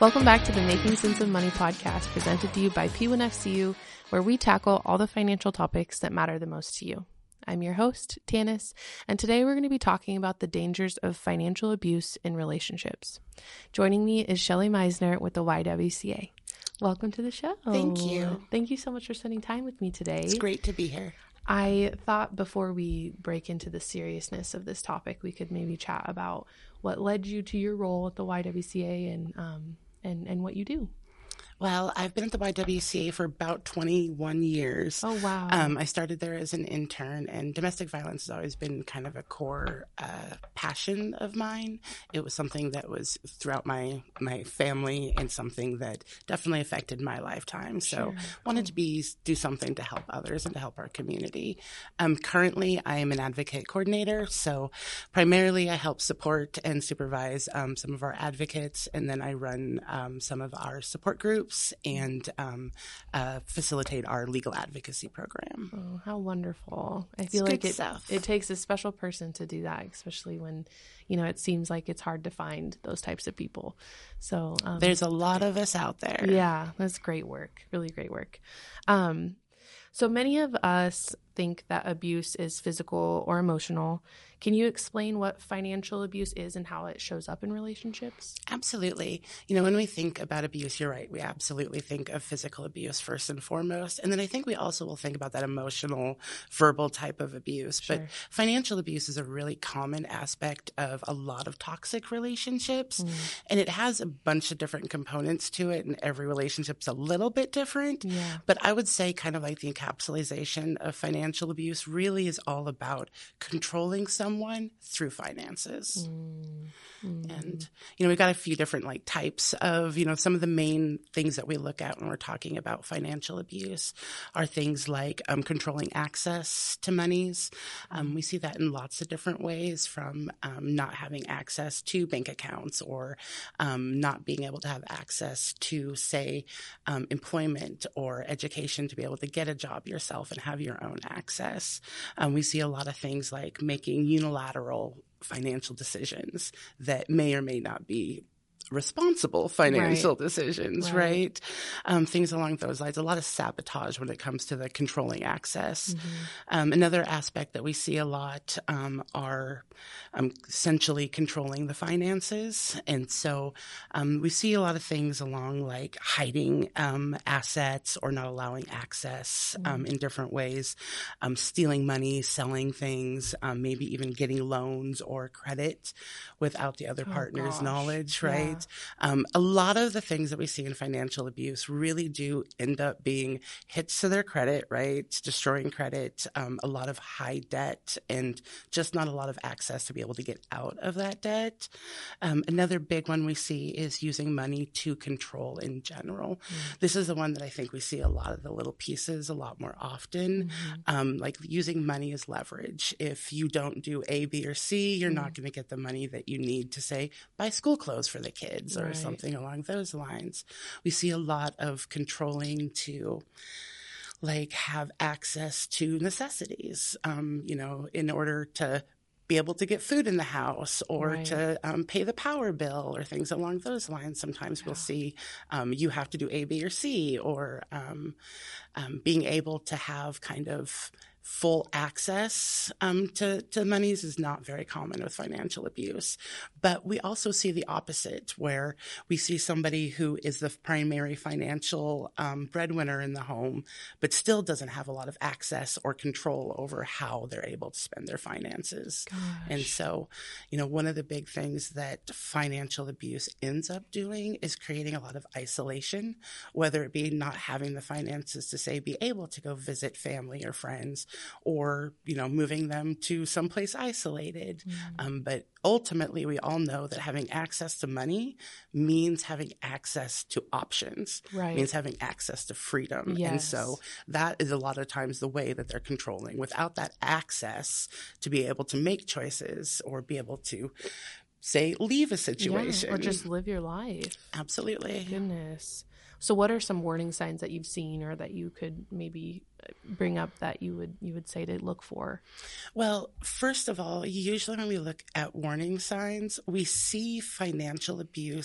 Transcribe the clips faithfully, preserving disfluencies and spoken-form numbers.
Welcome back to the Making Sense of Money podcast, presented to you by P one F C U, where we tackle all the financial topics that matter the most to you. I'm your host, Tanis, and today we're going to be talking about the dangers of financial abuse in relationships. Joining me is Shelly Meisner with the Y W C A. Welcome to the show. Thank you. Thank you so much for spending time with me today. It's great to be here. I thought before we break into the seriousness of this topic, we could maybe chat about what led you to your role at the Y W C A and um, and, and what you do. Well, I've been at the Y W C A for about twenty-one years. Oh, wow. Um, I started there as an intern, and domestic violence has always been kind of a core uh, passion of mine. It was something that was throughout my, my family and something that definitely affected my lifetime. So Sure. wanted to be do something to help others and to help our community. Um, currently, I am an advocate coordinator, so primarily I help support and supervise um, some of our advocates, and then I run um, some of our support groups and um, uh, facilitate our legal advocacy program. Oh, how wonderful. I It's feel like good it, stuff. it takes a special person to do that, especially when, you know, it seems like it's hard to find those types of people. So um, There's a lot of us out there. yeah, that's great work. Really great work. Um, so many of us think that abuse is physical or emotional. Can you explain what financial abuse is and how it shows up in relationships? Absolutely. You know, when we think about abuse, you're right. We absolutely think of physical abuse first and foremost. And then I think we also will think about that emotional, verbal type of abuse. Sure. But financial abuse is a really common aspect of a lot of toxic relationships. Mm. And it has a bunch of different components to it, and every relationship's a little bit different. Yeah. But I would say kind of like the encapsulation of financial abuse really is all about controlling someone through finances. Mm. Mm. And, you know, we've got a few different like types of, you know, some of the main things that we look at when we're talking about financial abuse are things like um, controlling access to monies. Um, we see that in lots of different ways, from um, not having access to bank accounts or um, not being able to have access to, say, um, employment or education to be able to get a job yourself and have your own access. Um, we see a lot of things like making unilateral financial decisions that may or may not be responsible financial Right. decisions, Right. right? Um, things along those lines. A lot of sabotage when it comes to the controlling access. Mm-hmm. Um, another aspect that we see a lot um, are um, essentially controlling the finances. And so um, we see a lot of things along like hiding um, assets or not allowing access um, Mm-hmm. in different ways, um, stealing money, selling things, um, maybe even getting loans or credit without the other Oh, partner's gosh. knowledge, Yeah. right? Um, a lot of the things that we see in financial abuse really do end up being hits to their credit, right? Destroying credit, um, a lot of high debt, and just not a lot of access to be able to get out of that debt. Um, another big one we see is using money to control in general. Mm. This is the one that I think we see a lot of the little pieces a lot more often, Mhm. um, like using money as leverage. If you don't do A, B, or C, you're Mm. not going to get the money that you need to, say, buy school clothes for the kids or Right. something along those lines. We see a lot of controlling to like have access to necessities, um, you know, in order to be able to get food in the house or Right. to um, pay the power bill or things along those lines. Sometimes we'll see um, you have to do A, B, or C, or um, um, being able to have kind of full access um, to, to monies is not very common with financial abuse. But we also see the opposite, where we see somebody who is the primary financial um, breadwinner in the home, but still doesn't have a lot of access or control over how they're able to spend their finances. Gosh. And so, you know, one of the big things that financial abuse ends up doing is creating a lot of isolation, whether it be not having the finances to, say, be able to go visit family or friends, or, you know, moving them to someplace isolated. Mm. Um, but ultimately, we all know that having access to money means having access to options, Right. means having access to freedom. And Yes. so that is a lot of times the way that they're controlling. Without that access to be able to make choices or be able to, say, leave a situation. Yeah, or just live your life. Absolutely. Goodness. So what are some warning signs that you've seen or that you could maybe bring up that you would you would say to look for? Well, first of all, usually when we look at warning signs, we see financial abuse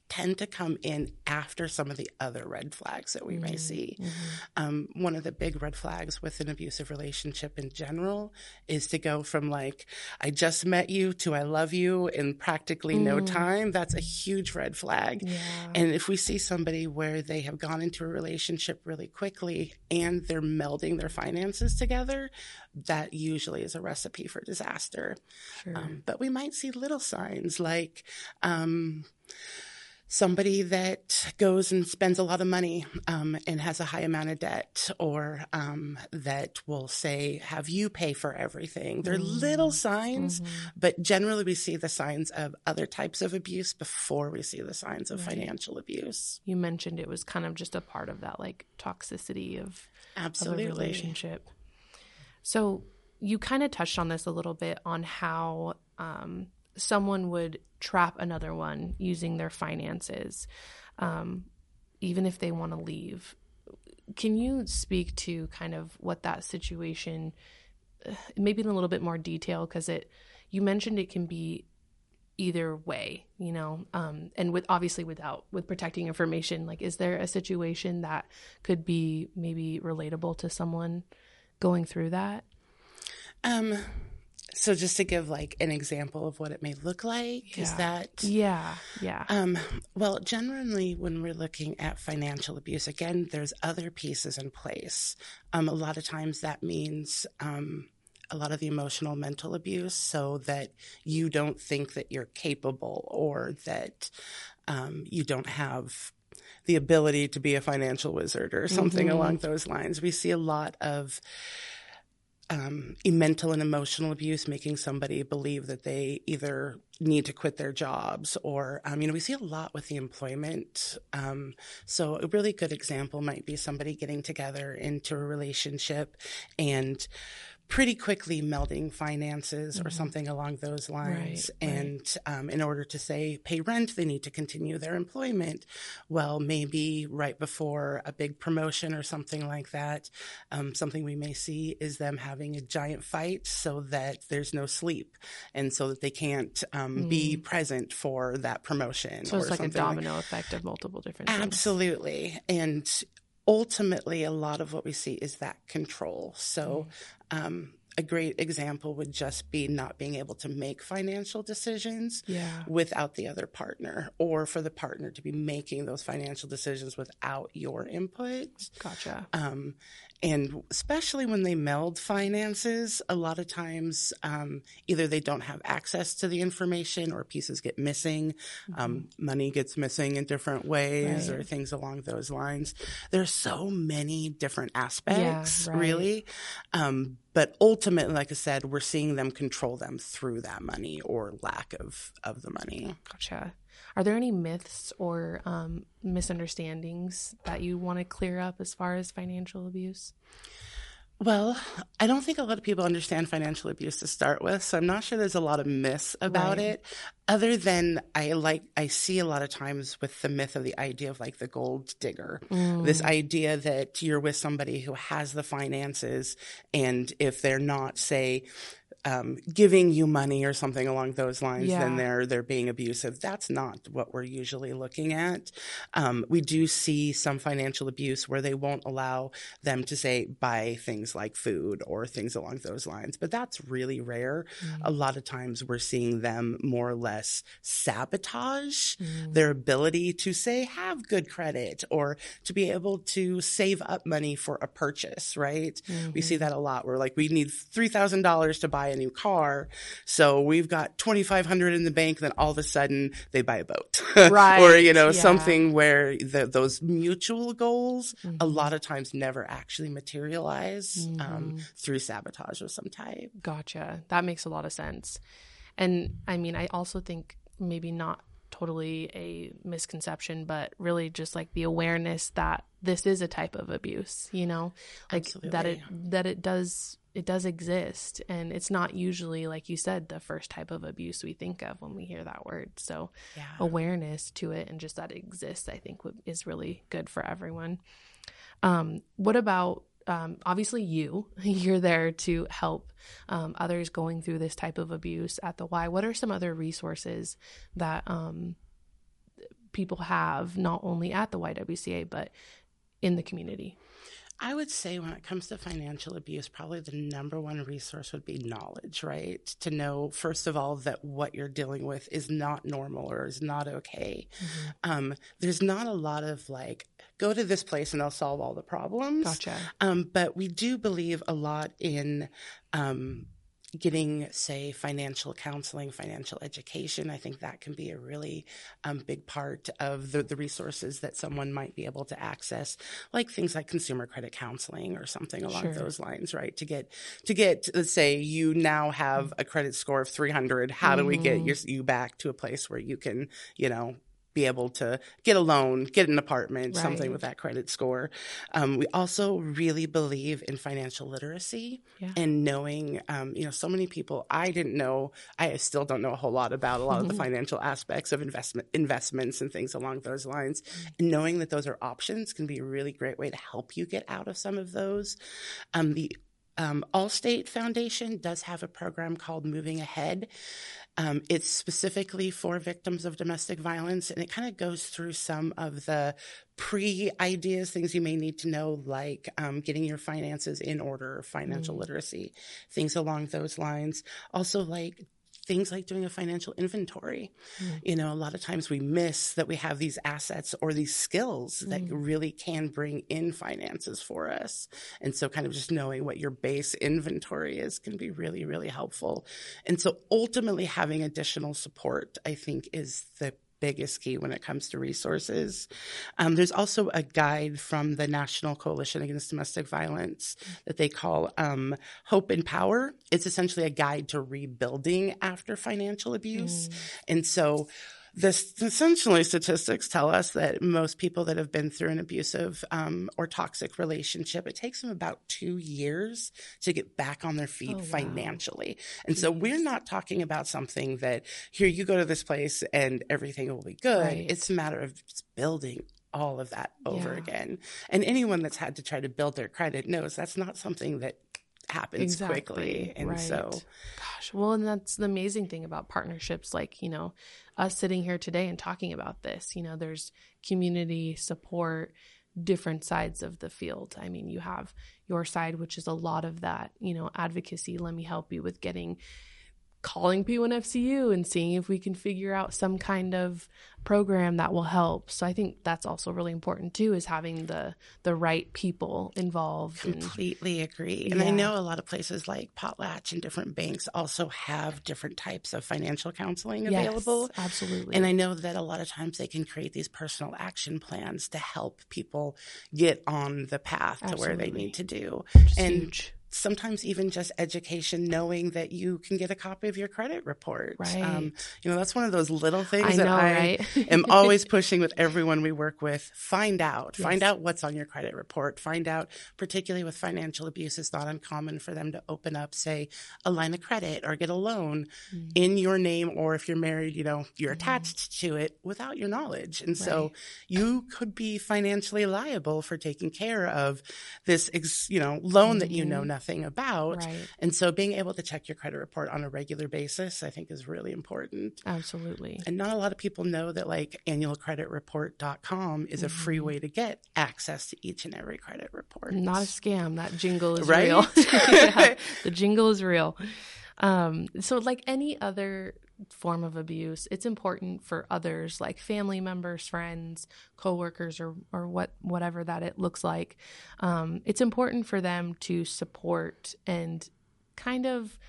tend to come in after some of the other red flags that we mm-hmm. may see. Mm-hmm. Um, one of the big red flags with an abusive relationship in general is to go from like, I just met you to I love you in practically mm. no time. That's a huge red flag. Yeah. And if we see somebody where they have gone into a relationship really quickly and they're melding their finances together, that usually is a recipe for disaster. Sure. Um, but we might see little signs like, um, somebody that goes and spends a lot of money um, and has a high amount of debt, or um, that will say, have you pay for everything. They're mm. little signs, mm-hmm. but generally we see the signs of other types of abuse before we see the signs of right. financial abuse. You mentioned it was kind of just a part of that like toxicity of, Absolutely. of a relationship. So you kind of touched on this a little bit on how um, someone would trap another one using their finances, um, even if they want to leave. Can you speak to kind of what that situation, maybe in a little bit more detail? Because it, you mentioned it can be either way, you know, um, and with obviously without with protecting information. Like, is there a situation that could be maybe relatable to someone going through that? Um. So just to give like an example of what it may look like, yeah. is that... Yeah, yeah. Um, well, generally when we're looking at financial abuse, again, there's other pieces in place. Um, a lot of times that means um, a lot of the emotional, mental abuse, so that you don't think that you're capable, or that um, you don't have the ability to be a financial wizard or something mm-hmm. along those lines. We see a lot of Um, mental and emotional abuse, making somebody believe that they either need to quit their jobs, or, um, you know, we see a lot with the employment. Um, so a really good example might be somebody getting together into a relationship and pretty quickly melding finances mm-hmm. or something along those lines. Right, and right. Um, in order to, say, pay rent, they need to continue their employment. Well, maybe right before a big promotion or something like that, um, something we may see is them having a giant fight so that there's no sleep, and so that they can't um, mm. be present for that promotion. So it's or like a something domino like- effect of multiple different things. Absolutely. And ultimately, a lot of what we see is that control. So um, a great example would just be not being able to make financial decisions yeah. without the other partner, or for the partner to be making those financial decisions without your input. Gotcha. Um, and especially when they meld finances, a lot of times um, either they don't have access to the information, or pieces get missing. Mm-hmm. Um, money gets missing in different ways, right. or things along those lines. There's so many different aspects, yeah, right. really. Um, but ultimately, like I said, we're seeing them control them through that money or lack of, of the money. Gotcha. Are there any myths or um, misunderstandings that you want to clear up as far as financial abuse? Well, I don't think a lot of people understand financial abuse to start with, so I'm not sure there's a lot of myths about right. it. Other than I like, I see a lot of times with the myth of the idea of like the gold digger, mm. this idea that you're with somebody who has the finances, and if they're not, say, Um, giving you money or something along those lines, yeah. then they're they're being abusive. That's not what we're usually looking at. Um, we do see some financial abuse where they won't allow them to, say, buy things like food or things along those lines, but that's really rare. Mm. A lot of times we're seeing them more or less sabotage mm. their ability to, say, have good credit, or to be able to save up money for a purchase, right? Mm-hmm. We see that a lot. We're like, we need three thousand dollars to buy a new car, so we've got twenty-five hundred in the bank, then all of a sudden they buy a boat. Right. Or, you know, yeah. something where the, those mutual goals mm-hmm. a lot of times never actually materialize mm-hmm. um, through sabotage of some type. Gotcha. That makes a lot of sense. And I mean, I also think maybe not totally a misconception, but really just like the awareness that this is a type of abuse, you know, like Absolutely. that it, that it does, it does exist. And it's not usually, like you said, the first type of abuse we think of when we hear that word. So yeah. awareness to it and just that it exists, I think w- is really good for everyone. Um, what about, um, obviously you, you're there to help um, others going through this type of abuse at the Y. What are some other resources that um, people have, not only at the Y W C A, but in the community? I would say when it comes to financial abuse, probably the number one resource would be knowledge, right? To know, first of all, that what you're dealing with is not normal or is not okay. Mm-hmm. Um, there's not a lot of like, go to this place and they'll solve all the problems. Gotcha. Um, but we do believe a lot in um, getting, say, financial counseling, financial education. I think that can be a really um, big part of the, the resources that someone might be able to access, like things like consumer credit counseling or something along sure. those lines, right? To get, to get, let's say you now have a credit score of three hundred. How mm-hmm. do we get your, you back to a place where you can, you know, be able to get a loan, get an apartment, right. something with that credit score. Um, we also really believe in financial literacy yeah. and knowing, um, you know, so many people, I didn't know, I still don't know a whole lot about a lot of the financial aspects of investment investments and things along those lines. Mm-hmm. And knowing that those are options can be a really great way to help you get out of some of those. Um, the Um, Allstate Foundation does have a program called Moving Ahead. Um, it's specifically for victims of domestic violence, and it kind of goes through some of the pre-ideas, things you may need to know, like um, getting your finances in order, financial mm. literacy, things along those lines. Also, like things like doing a financial inventory. Mm. You know, a lot of times we miss that we have these assets or these skills mm. that really can bring in finances for us. And so kind of just knowing what your base inventory is can be really, really helpful. And so ultimately having additional support, I think, is the biggest key when it comes to resources. Um, there's also a guide from the National Coalition Against Domestic Violence that they call um, Hope and Power. It's essentially a guide to rebuilding after financial abuse. Mm. And so this essentially statistics tell us that most people that have been through an abusive um, or toxic relationship, it takes them about two years to get back on their feet oh, wow. financially. And Jeez. So we're not talking about something that here you go to this place and everything will be good. Right. It's a matter of just building all of that over yeah. again. And anyone that's had to try to build their credit knows that's not something that happens exactly. quickly. And right. so gosh, well, and that's the amazing thing about partnerships, like, you know, us sitting here today and talking about this, you know, there's community support, different sides of the field. I mean, you have your side, which is a lot of that, you know, advocacy. Let me help you with getting calling P one F C U and seeing if we can figure out some kind of program that will help. So I think that's also really important too, is having the the right people involved. Completely and, agree. And yeah. I know a lot of places like Potlatch and different banks also have different types of financial counseling yes, available. Absolutely. And I know that a lot of times they can create these personal action plans to help people get on the path absolutely. To where they need to do. Which and huge. Sometimes even just education, knowing that you can get a copy of your credit report. Right. Um, you know, that's one of those little things I that know, I right? am always pushing with everyone we work with. Find out. Yes. Find out what's on your credit report. Find out, particularly with financial abuse, it's not uncommon for them to open up, say, a line of credit or get a loan mm. in your name, or if you're married, you know, you're attached mm. to it without your knowledge. And right. so you could be financially liable for taking care of this, ex- you know, loan mm-hmm. that you know nothing about. Right. And so being able to check your credit report on a regular basis, I think, is really important. Absolutely. And not a lot of people know that like annual credit report dot com is mm-hmm. a free way to get access to each and every credit report. Not a scam. That jingle is right? real. Yeah, the jingle is real. Um, so like any other form of abuse, it's important for others, like family members, friends, coworkers, or or what whatever that it looks like. Um, it's important for them to support and kind of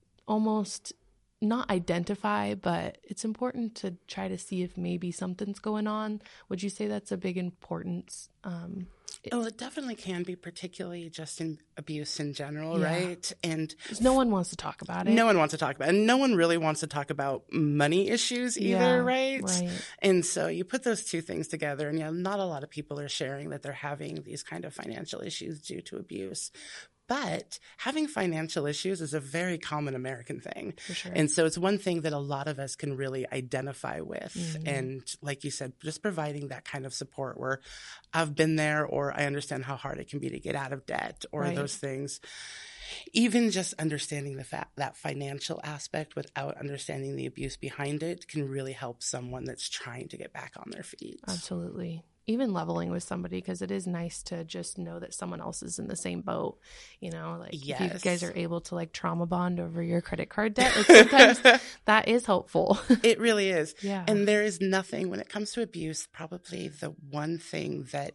almost not identify, but it's important to try to see if maybe something's going on. Would you say that's a big importance? Um, oh, it definitely can be, particularly just in abuse in general, yeah. right? And no one wants to talk about it. No one wants to talk about it. And no one really wants to talk about money issues either, yeah, right? right? And so you put those two things together, and yeah, not a lot of people are sharing that they're having these kind of financial issues due to abuse. But having financial issues is a very common American thing. For sure. And so it's one thing that a lot of us can really identify with. Mm-hmm. And like you said, just providing that kind of support where I've been there, or I understand how hard it can be to get out of debt, or Right. those things. Even just understanding the fact that financial aspect without understanding the abuse behind it can really help someone that's trying to get back on their feet. Absolutely. Even leveling with somebody, because it is nice to just know that someone else is in the same boat. You know, like Yes. if you guys are able to like trauma bond over your credit card debt, like sometimes that is helpful. It really is. Yeah. And there is nothing, when it comes to abuse, probably the one thing that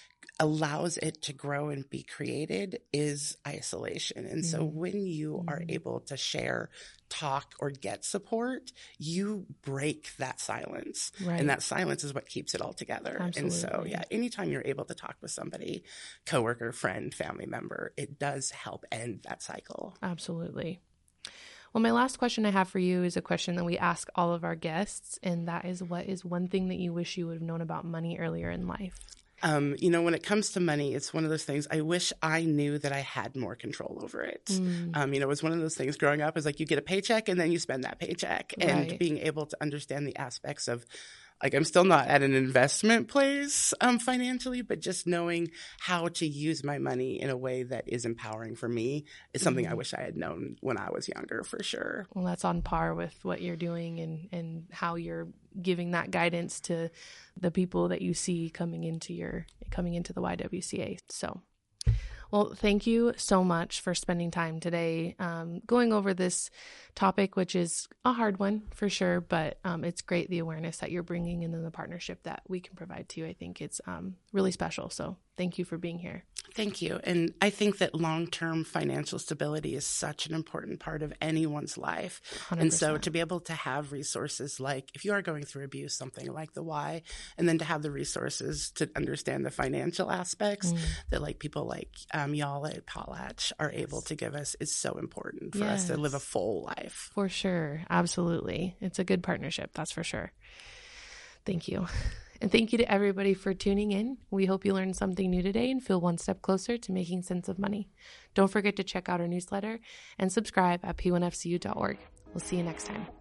allows it to grow and be created is isolation. And so Mm-hmm. when you mm-hmm. are able to share, talk, or get support, you break that silence. Right. And that silence is what keeps it all together. Absolutely. And so, yeah, anytime you're able to talk with somebody, coworker, friend, family member, it does help end that cycle. Absolutely. Well, my last question I have for you is a question that we ask all of our guests, and that is, what is one thing that you wish you would have known about money earlier in life? Um, you know, when it comes to money, it's one of those things. I wish I knew that I had more control over it. Mm. Um, you know, it was one of those things growing up is like you get a paycheck and then you spend that paycheck. Right. And being able to understand the aspects of, like, I'm still not at an investment place um, financially, but just knowing how to use my money in a way that is empowering for me is something mm. I wish I had known when I was younger, for sure. Well, that's on par with what you're doing and, and how you're giving that guidance to the people that you see coming into your coming into the Y W C A. So, well, thank you so much for spending time today um, going over this topic, which is a hard one for sure, but um, it's great, the awareness that you're bringing and then the partnership that we can provide to you. I think it's um, really special. So thank you for being here. Thank you. And I think that long-term financial stability is such an important part of anyone's life. one hundred percent. And so to be able to have resources like, if you are going through abuse, something like the Y, and then to have the resources to understand the financial aspects mm. that like people like um, y'all at Potlatch are yes. able to give us is so important for yes. us to live a full life. For sure. Absolutely. It's a good partnership. That's for sure. Thank you. And thank you to everybody for tuning in. We hope you learned something new today and feel one step closer to making sense of money. Don't forget to check out our newsletter and subscribe at P one F C U dot org. We'll see you next time.